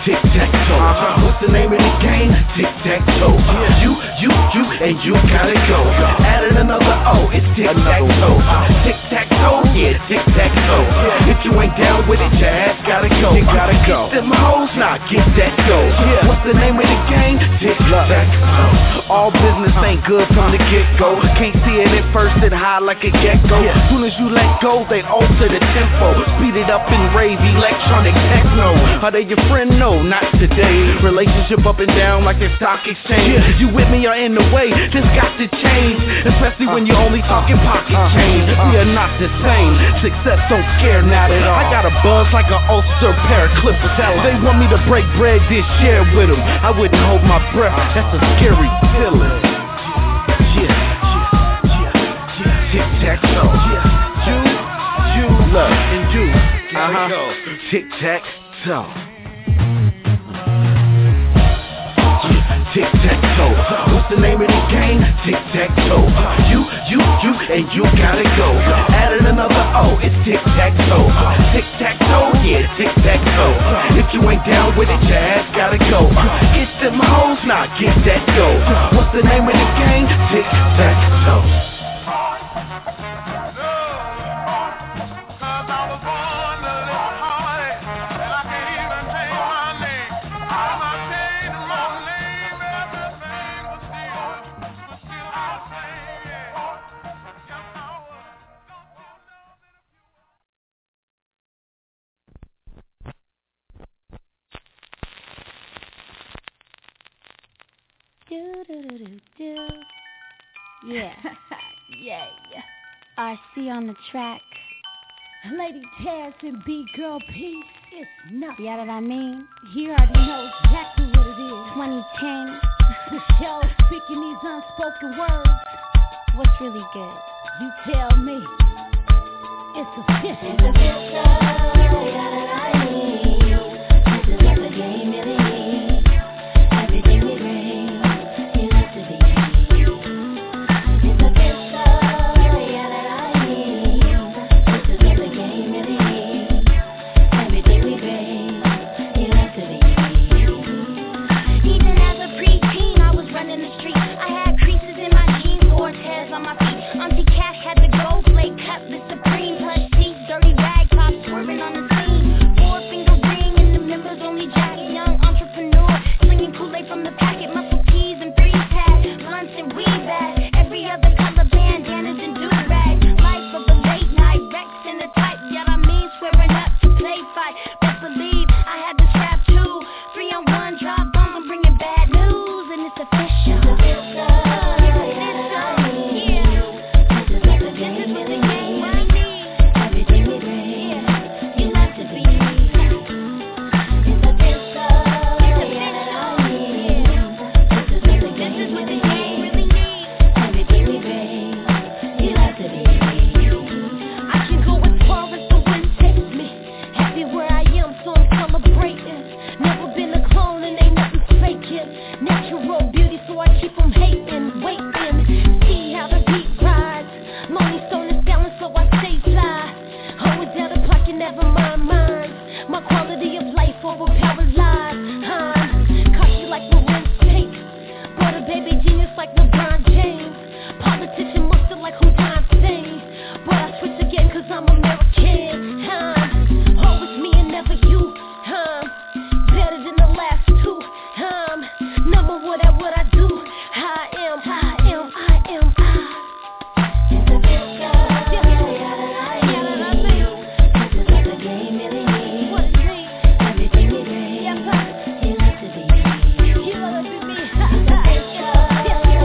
tic-tac-toe. Uh-huh. What's the name of the game? Tic-tac-toe. Uh, you, you, you, and you gotta go. Added another O, it's tic-tac-toe. Uh, tic-tac-toe, yeah, tic-tac-toe. Uh, if you ain't down with it, your ass gotta go. You gotta go. Get them hoes, nah, get that go. Yeah. What's the name of the game? Tic-tac-toe. All business ain't good from the get-go. Can't see it at first, it high like a gecko. Yeah. Soon as you let go, they alter the tempo. Speed it up and rave, electronic techno. Are they your friend? No, not today. Relationship up and down like the stock exchange. Yeah. You with me or in the way? This got to change. Especially uh, when you're only talking pocket uh, change. Uh, we are not the same. Success don't scare not at all. I got a buzz like an ulcer pair of clippers. They want me to break bread, this share with them. I wouldn't hold my breath. That's a scary feeling. Yeah, yeah, yeah, yeah. Tic-tac-toe. Yeah. You, you, love, and you. Uh-huh. Tic-tac-toe. Yeah, tic-tac-toe. What's the name of the game? Tic-tac-toe. You, you, you, and you gotta go. Added another O, it's tic-tac-toe. Tic-tac-toe, yeah, tic-tac-toe. If you ain't down with it, your ass gotta go. Get them hoes, nah, get that go. What's the name of the game? Tic-tac-toe. Do do do do do. Yeah. Yeah. R C on the track. Lady Taz and B-Girl Peace. It's nothing. You know what I mean? You already know exactly what it is. twenty ten. The show speaking these unspoken words. What's really good? You tell me. It's official. It's official. Yeah, this is what the game it is. Everything we bring, you have to be. It's official. Yeah, this is what the game it is. Everything we bring, you have to be. Even as a preteen, I was running the street. I had creases in my jeans, Cortez on my feet. Auntie Cash had the gold plate, Cutlass Supreme, plush teeth, dirty rag top, swerving on the scene. Four finger ring and the members only jacket. Young entrepreneur, slinging Kool-Aid from the packet. Muscle tees and three pack, blunts and weed bags. Every other color bandanas and do rags. Life of a late night, Rex in the type. Yet I mean swearing up to play fight. Best believe I had to strap two, three on one, drop bombs. I'm bringing bad news and it's official. It's official. Natural beauty, so I keep them hating, waiting. See how the beat rides. Lonely stone is balance, so I stay fly. Always out of pocket, never mind mine. My quality of life overpower lies. I'm cocky like Lorenz Tate, but a baby genius like LeBron James. Politician mustard like Hussein Singh, but I switch again cause I'm American. I'm always me and never you. I'm better than the last two. I'm number what I what I do. I am, I am, I am, I. It's official. This is what the game really is. What it means. Everything we bring. Yes, sir. You have to be. You have to be. It's official. Yes, sir.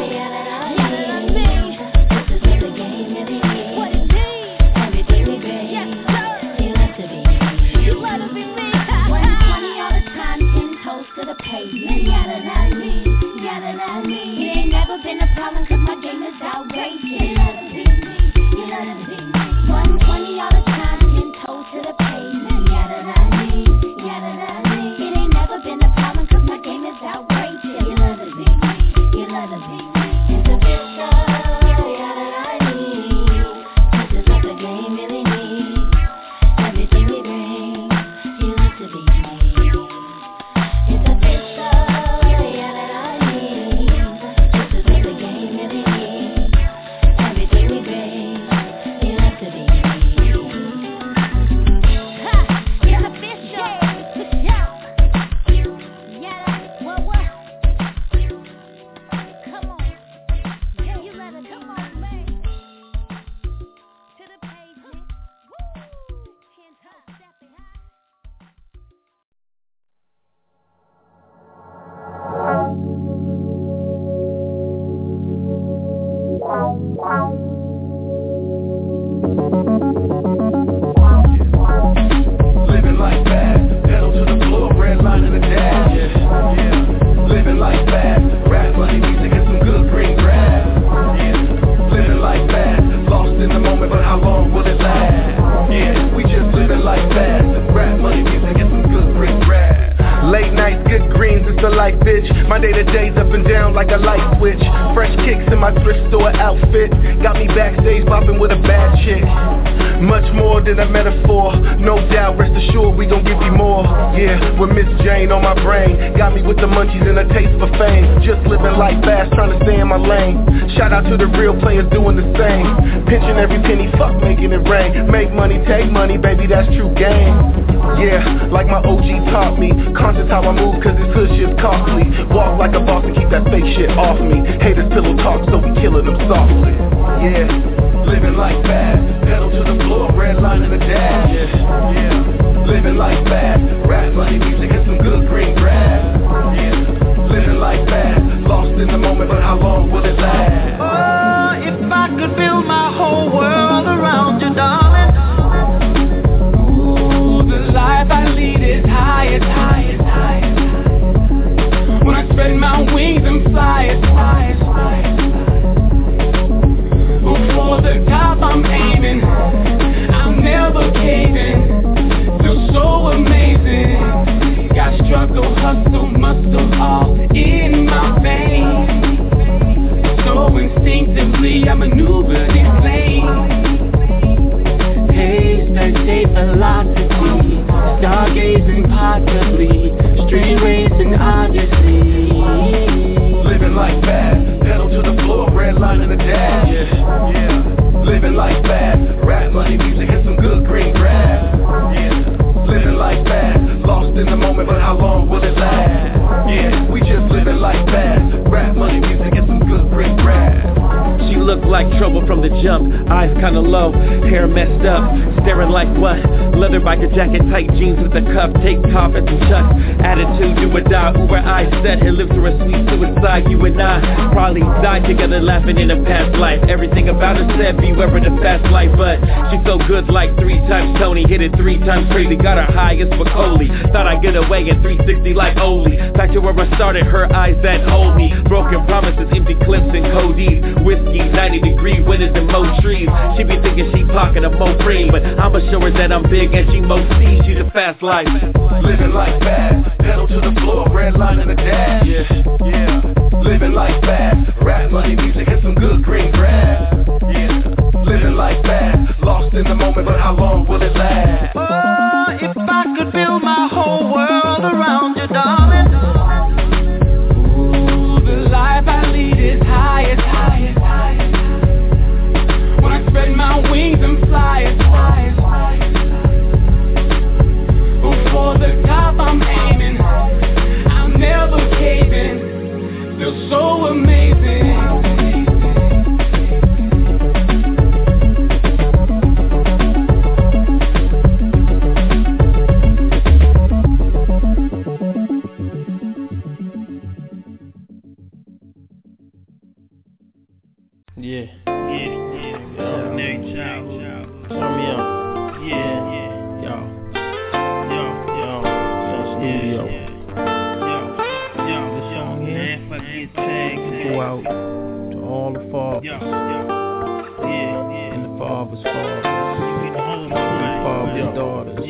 This is what the game really is. What it means. Everything we bring. Yes, sir. You have to be. You have to be me. one twenty all the time, ten toes to the pavement. Yada yada me, yada yada me. It ain't never been a problem cause my game is outrageous. You gotta be me, you gotta be me. one twenty all the time, ten toes to the pavement. Yada yada me, yada yada me. It ain't never been a problem cause my game is outrageous. You gotta be me, you gotta be me. It's official, yada yada me. This is what the game really needs. Everything we bring, you have to be me. life, bitch. My day-to-day's up and down like a light switch. Fresh kicks in my thrift store outfit. Got me backstage bopping with a bad chick. Much more than a metaphor. No doubt, rest assured we gon' give you more. Yeah, with Miss Jane on my brain. Got me with the munchies and a taste for fame. Just living life fast, trying to stay in my lane. Shout out to the real players doing the same. Pinching every penny, fuck making it rain. Make money, take money, baby, that's true game. Yeah, like my O G taught me. Conscious how I move, cause this hood shit's costly. Walk like a boss and keep that fake shit off me. Haters pillow talk, so we killing them softly. Yeah, living life fast. Pedal to the floor, red line in the dash. Yeah, yeah. Living life fast. Rap, money, music, and some good green grass. Yeah, living life fast. Lost in the moment, but how long will it last? Oh, if I could build my whole world around you, darling. The life I lead is high, it's high, it's high, it's high. When I spread my wings and fly, it's fly, it's fly, it's fly. For the top I'm aiming, I'm never caving. Feel so amazing. Got struggle, hustle, muscle all in my veins. So instinctively I maneuver this lane. Haze, search velocity, stargazing possibly, street racing obviously. Living life fast, pedal to the floor, red line in the dash. Yeah, yeah. Living life fast, rap, money, music, and some good green grass. Yeah, living life fast, lost in the moment, but how long will it last? Yeah, we just living life fast, rap, money, music, and some good green grass. She looked like trouble from the jump, eyes kinda low, hair messed up, staring like what? Leather biker jacket, tight jeans with a cuff, take top and some chucks. Attitude, you would die, Uber eyes set, her lips were a sweet suicide. You and I probably died together laughing in a past life. Everything about her said, beware of the fast life, but she's so good like three times Tony, hit it three times crazy, got her high as Spicoli. Thought I'd get away in three sixty like Oli. Back to where I started, her eyes that hold me. Broken promises, empty clips and codeine. Whiskey, ninety degree winters and mo trees. She be thinking she talking to Mo Free, but I'ma show her that I'm big and she Mo C. She's a fast life. Living life fast, pedal to the floor, red line in the dash. Yeah, yeah. Living life fast, rap, money, music, and some good green grass. Yeah, living life fast, lost in the moment, but how long will it last? Oh, if I could build my whole world around you, darling. Ooh, the life I lead is high, it's high, it's high, it's high. When I spread my wings and fly, it's fly, it's fly, it's fly. For the top I'm aiming, I'm never caving. Feel so amazing. Yeah, yeah, yeah. Ordinary child. Turn me on. Yeah, yeah, y'all. Studio. Go out to all the fathers and the fathers' fathers and the fathers' daughters.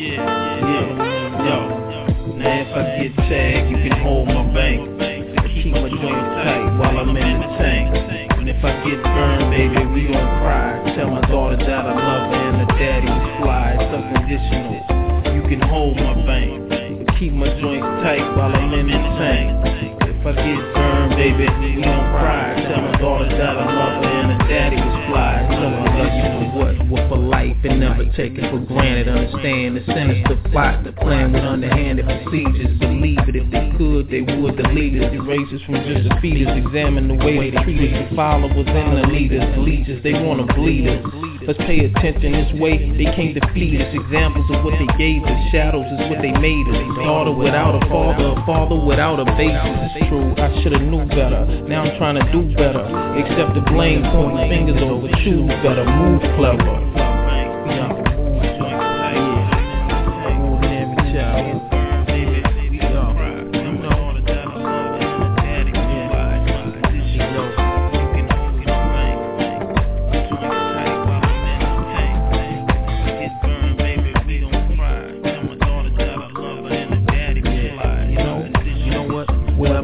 Now if I get tagged, you can hold my bank. Keep my joints tight while I'm in the tank. And if I get burned, baby, we gon' cry. Tell my daughter that I love her and her daddy was fly. It's unconditional. You can hold my bank. Keep my joints tight while I'm in the tank. If I get burned, baby, we gon' cry. Tell my daughter that I love her and her daddy was fly. Tell her I love you for what? What for life and never take it for granted. Understand the sinister plot, the plan with underhanded procedures. Believe it, if they could, they would delete us. Erase us from just a fetus. Examine the way they treat us, the followers and the leaders. Leeches, they wanna bleed us. Let's pay attention this way, they can't defeat us. Examples of what they gave us, shadows is what they made us. Daughter without a father, a father without a basis. It's true, I should've knew better. Now I'm trying to do better. Accept the blame, pointing fingers over, choose better, move clever.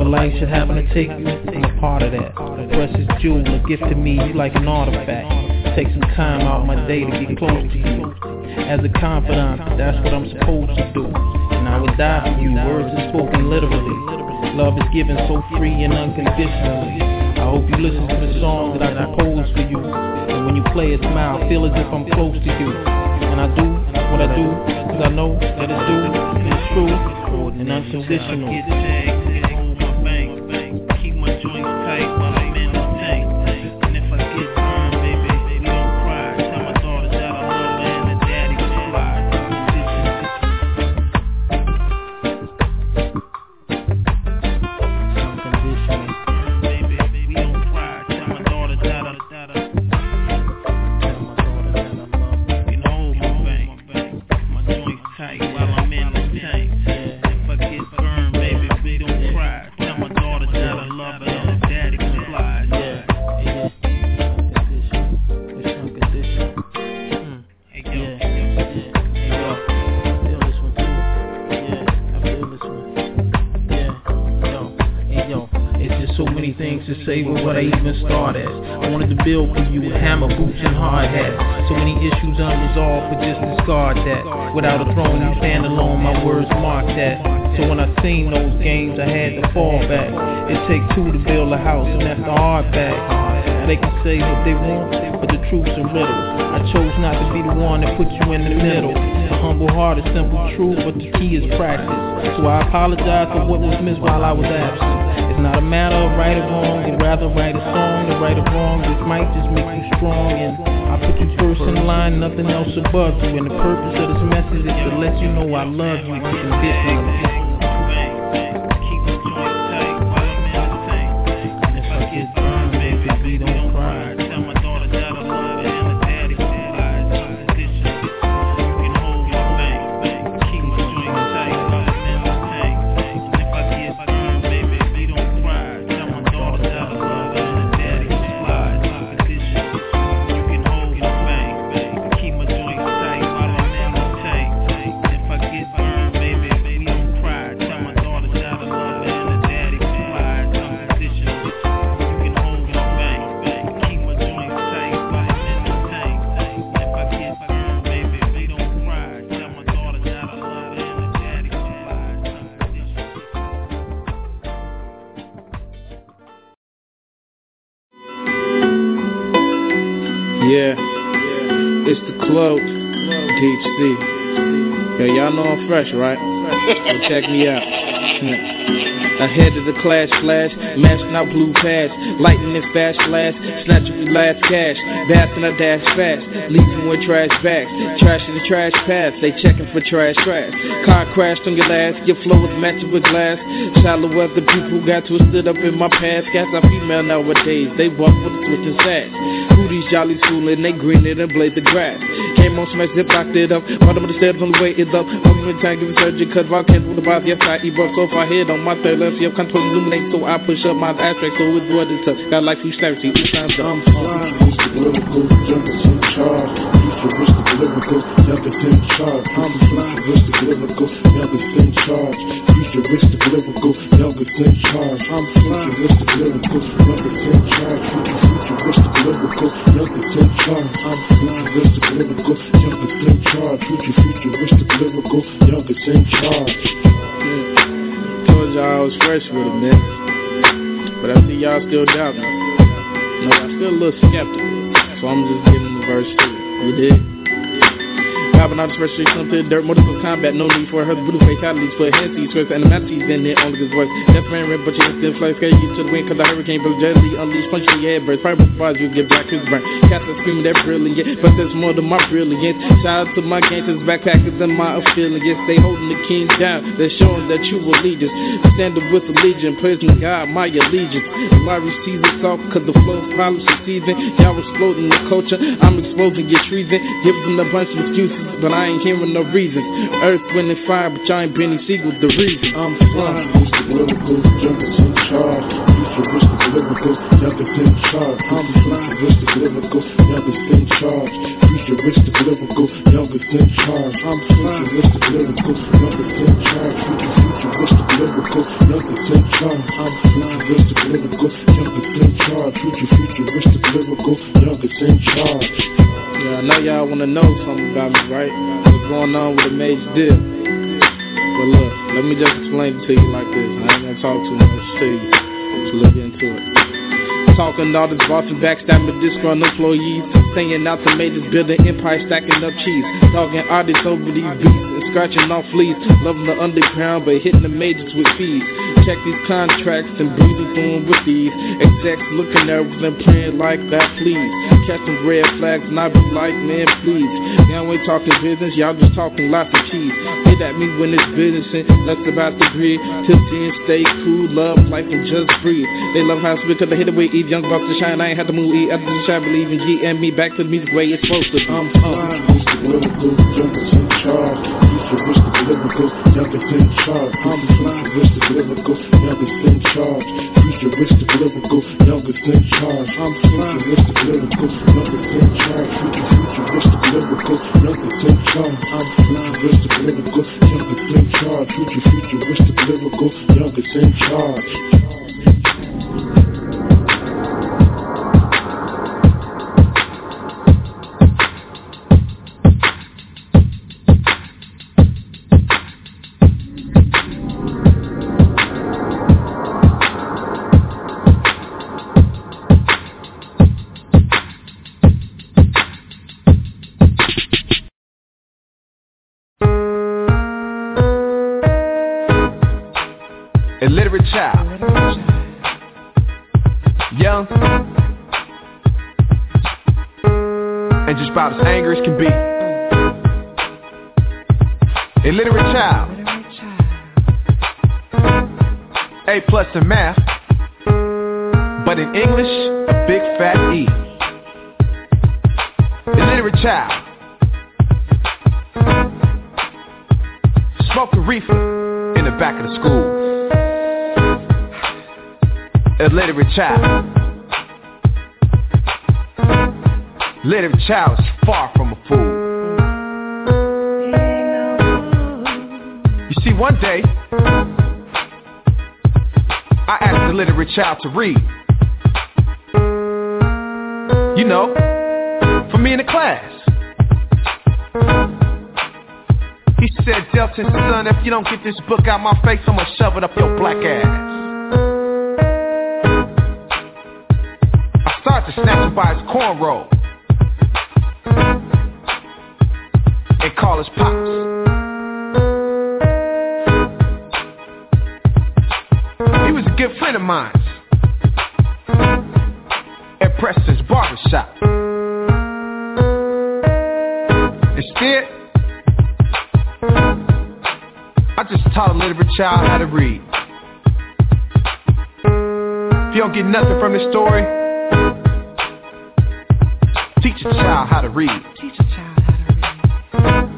when life should happen to take you, I'm a part of that. A precious jewel, a gift to me, you like an artifact. Take some time out of my day to get close to you. As a confidant, that's what I'm supposed to do. And I would die for you, words are spoken literally. Love is given so free and unconditionally. I hope you listen to the song that I composed for you. And when you play it, smile, feel as if I'm close to you. And I do what I do, cause I know that it's due, it's true, and unconditional. Keep my joints tight while I'm in the tank. And if I get burned, baby, baby, don't cry. Tell my daughter that I love her and her daddy can fly. Unconditional. Baby, baby, don't cry. Tell my daughter that I love her. Tell my daughter that I love her. You can hold my bank. My joints tight while I'm in the tank. If I get burned, baby, baby, don't cry. Tell my daughter that I love her and her daddy can fly. Yeah, yeah. It's unconditional. Mm. Hey, yo. Yeah, yeah. Hey, yo. I feel this one too. Yeah, I feel this one. Yeah, yo. Hey, yo. It's just so many things to say with what I even start at. I wanted to build for you with hammer, boots, and hard hat. So many issues unresolved, but just discard that. Without a throne, you stand alone, my words mark that. So when I seen those games, I had to fall back. It take two to build a house, and that's the hard fact. They can say what they want, but the truth's a riddle. I chose not to be the one that put you in the middle. A humble heart is simple truth, but the key is practice. So I apologize for what was missed while I was absent. It's not a matter of right or wrong, but rather write a song. The right or wrong, this might just make you strong. And I put you first in line, nothing else above you. And the purpose of this message is to let you know I love you unconditionally. Yeah, it's the club, D H C. Yo, y'all know I'm fresh, right? So check me out. Ahead of the clash flash, mashing out blue pads, lightning fast flash, snatching your last cash, bathing I dash fast, leaving with trash bags, trash in the trash path, they checking for trash trash. Car crashed on your last, your flow was matching with glass. Shallow weather people got twisted up in my past. Cats are female nowadays, they walk with a switch and sash. Who these jollies fooling, they green it and blade the grass. Came on smash, zip locked it up, bottom of the steps on the way it's up. I'm in time giving surgery, cause volcanoes with the vibe, yes I eat bro, so far head on my third. See, I'm control illuminate, so I push up my abstract, so it's what it's up. Got like you clarity, it's time to I'm flying, lyrical, jumpers in charge. Futuristic lyrical, youngest in charge. I'm flying, futuristic lyrical, youngest in charge. Futuristic lyrical, youngest in charge. I'm flying, futuristic lyrical, youngest in charge. Futuristic lyrical, youngest in charge. I'm futuristic lyrical, youngest in charge. Futuristic lyrical, youngest in charge. Told y'all I was fresh with it, man. But I see y'all still doubting me. No, I'm still a little skeptical. So I'm just giving the verse to you. You did? Popping out the fresh streets onto the dirt, motorcycle combat, no need for her brutal fatalities. Put hands to you, twist animalities in there, only his voice. Death man red, but you instant fly, scare you to the wind, cause the hurricane broke jelly, unleash, punch in your head, birds. Fire bars, you get black, his burn. Cats are screaming, they're brilliant, but there's more than my brilliance. Shout out to my gangsters, backpackers, and my affiliates. They holding the king down, they're showing that you allegiance. Stand up with allegiance, praising God, my allegiance. Larry Caesar soft, cause the flow polish the season. Y'all exploding the culture, I'm exposing your treason. Giving a bunch of excuses, but I ain't hearing no reasons. Earth, wind, and fire, but y'all ain't Benny Siegel the reason. I'm flying, futuristic lyrical, jumpers in charge. Futuristic lyrical, lyrical, youngest in charge. I'm futuristic lyrical, youngest in charge. Futuristic lyrical, youngest in charge. I'm futuristic lyrical, youngest in charge. Futuristic lyrical, youngest in charge. I'm futuristic lyrical, youngest in charge. Futuristic lyrical, youngest in charge. Yeah, I know y'all wanna know something about me, right? What's going on with a major deal? But look, let me just explain it to you like this. I ain't gonna talk too much to you. Just look into it. Talking all this boss and backstabbing disgruntled employees, staying out to majors, building empires, stacking up cheese, dogging artists over these beats and scratching off fleas, loving the underground but hitting the majors with fees. Check these contracts and breathing through them with these execs looking nervous and praying like that, please. Catching red flags and I be like, man, please. Y'all ain't talking business, y'all just talking lots of cheese. Hit at me when it's business and less about the greed. Till then, stay cool, love life and just breathe. They love how I because they hit away, eat young bucks to shine. I ain't had to move, eat after the shine, believe in G and me back to the music way it's supposed to be. I'm futuristic lyrical, youngest in charge. Futuristic lyrical, youngest in charge. I'm futuristic lyrical, youngest in charge. Futuristic lyrical, youngest in charge. I'm futuristic lyrical, youngest in charge. Futuristic lyrical, youngest in charge. I'm futuristic lyrical, youngest in charge. Futuristic lyrical, youngest in charge. Illiterate child, young, and just about as angry as can be. Illiterate child, A plus in math, but in English, a big fat E. Illiterate child, smoking reefer in the back of the school. Illiterate child, illiterate child is far from a fool. You see, one day I asked the illiterate child to read. You know, for me in the class. He said, Delton, son, if you don't get this book out my face, I'm gonna shove it up your black ass. To snatch him by his cornrow and call his pops. He was a good friend of mine at Preston's barbershop. Instead, I just taught a literate child how to read. If you don't get nothing from this story, teach a child how to read. Teach a child how to read.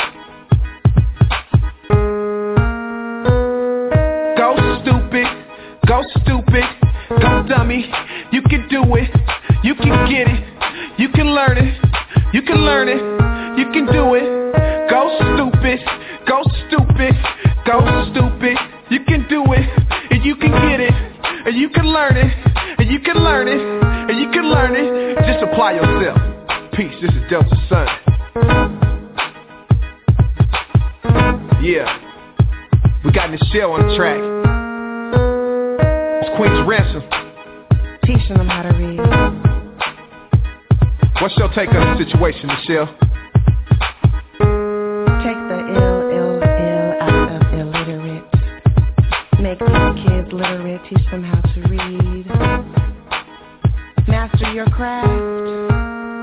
Go stupid, go stupid, go dummy. You can do it, you can get it, you can learn it, you can learn it, you can do it. Go stupid, go stupid, go stupid. You can do it, and you can get it, and you can learn it, and you can learn it, and you can learn it. Just apply yourself. Peace, this is Delta Son. Yeah, we got Nichelle on the track. It's Queen's Ransom. Teaching them how to read. What's your take on the situation, Nichelle? Take the ill, ill, ill out of illiterate. Make these kids literate. Teach them how to read. Master your craft.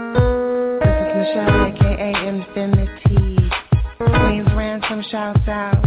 Michelle, aka Infinity. Queen's Ransom shouts out.